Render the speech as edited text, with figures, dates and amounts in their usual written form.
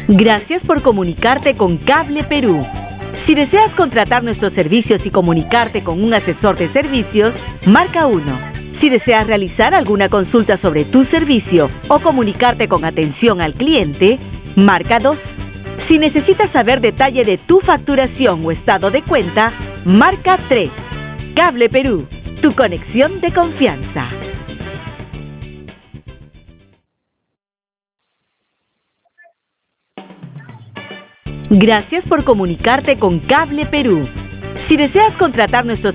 Gracias por comunicarte con Cable Perú. Si deseas contratar nuestros servicios y comunicarte con un asesor de servicios, marca 1. Si deseas realizar alguna consulta sobre tu servicio o comunicarte con atención al cliente, marca 2. Si necesitas saber detalle de tu facturación o estado de cuenta, marca 3. Cable Perú, tu conexión de confianza. Gracias por comunicarte con Cable Perú. Si deseas contratar nuestros